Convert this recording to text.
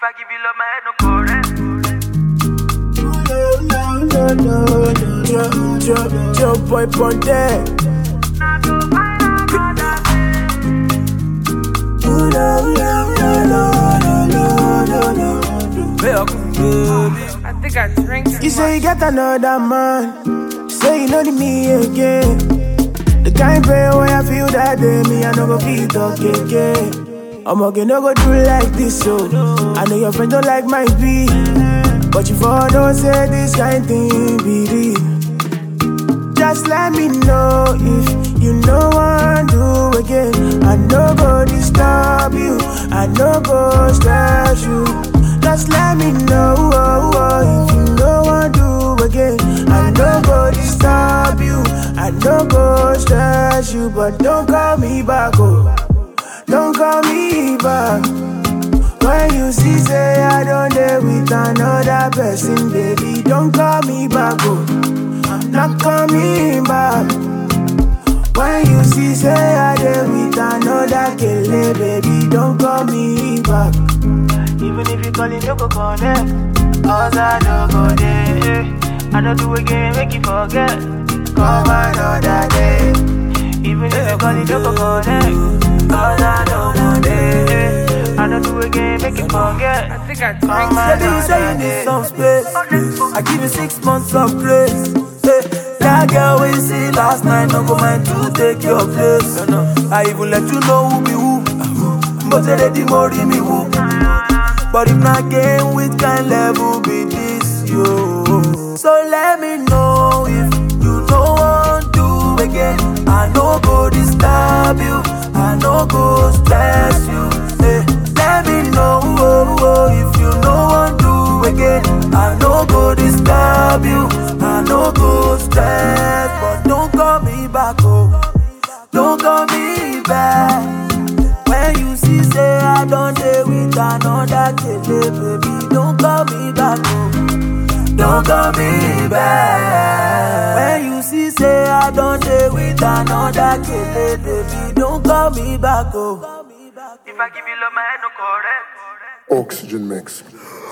If I give you love, my head no correct. Joe boy Ponte. I think I drink too You say you much. get another man. Say you know the me again. The kind pain where I feel that day, me I no go feel talk again. I'm okay, no go do like this, so I know your friend don't like my beat, but you for don't say this kind thing be real. Just let me know if you know what do again. I no go disturb you, I no go stress you. Just let me know if you know what do again. I no go disturb you, I no go stress you, but don't call me back, oh. Don't call me back. When you see say I don't dare with another person, baby, don't call me back, oh. I'm not coming back. When you see say I dare with another killer, baby, don't call me back. Even if you call it, no go connect. Cause I don't go there. I don't do again, make you forget. Come another day. Even if you call it, no go connect. Cause I don't go there. I don't do again, make you forget. I think I drink Come too another much. Baby, you say you need some space. I give you 6 months of grace. Hey, that girl we see last night, no go mind to take your place. I even let you know who be who. But they ready more me who. But if not game with kind level be this, yo. So let me know if you don't want to again. I no go disturb you, I no go stress you. Hey, let me know if you don't want to again. I no go disturb you, I no go stress. But don't call me back, oh. Don't call me back. When you see say I don't dare with another killer, baby, don't call me back, oh. Don't call me back. When you see say I don't dare with another killer, baby, don't call me back, oh. If I give you love, my head no correct. Oxygen mix.